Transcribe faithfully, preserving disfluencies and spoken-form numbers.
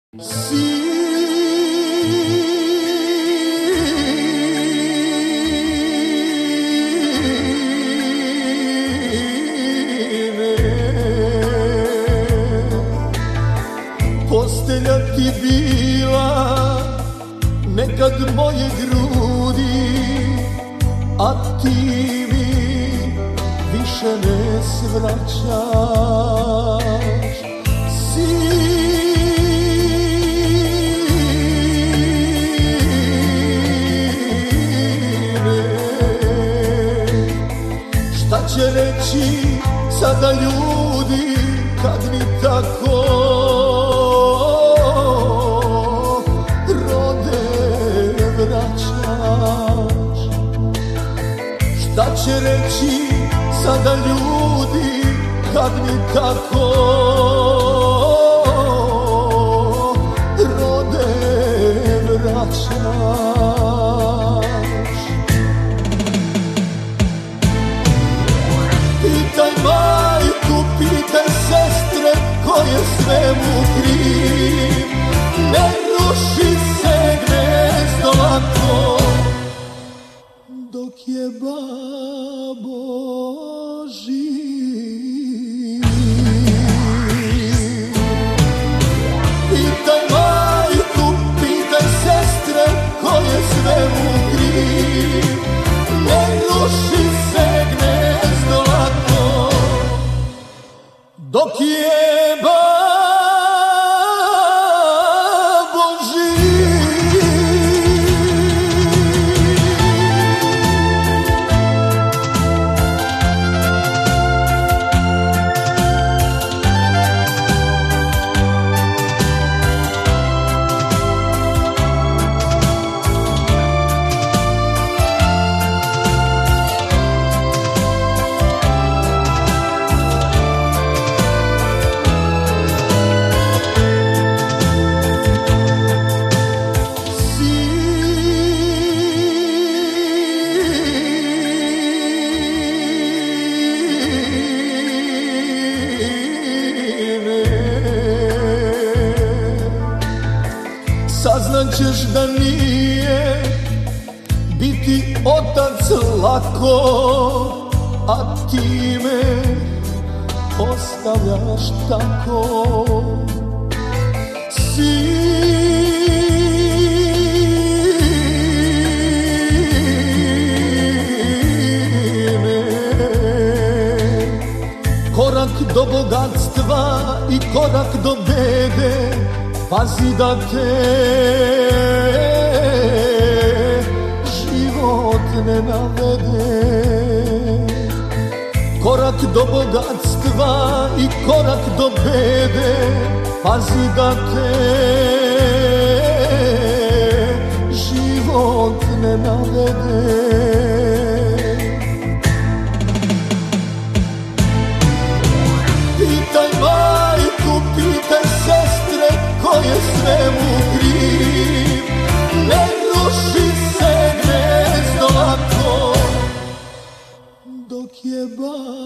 Postelja ti bila nekad moje grudi, a ti mi više ne svraćaš. Sine, šta će reći sada ljudi kad mi tako vraćaš? Šta će reći sada ljudi kad mi tako rode vraćaš? Pitaj majku, pitaj sestre, ko je svemu kriv. Ne ruši se gnezdo lako dok je babo živ. Pitaj majku, pitaj sestre, ko je svemu kriv. Ne ruši se gnezdo lako dok je babo saznaćeš da nije biti otac lako, a ti me ostavljaš tako. Sine, korak do bogatstva i korak do bede, pazi da te život ne navede. Korak do bogatstva i korak do bede, pazi da te život ne navede. Pitaj majku, pitaj sestre, ko je svemu kriv. Ne ruši se gnezdo lako dok je babo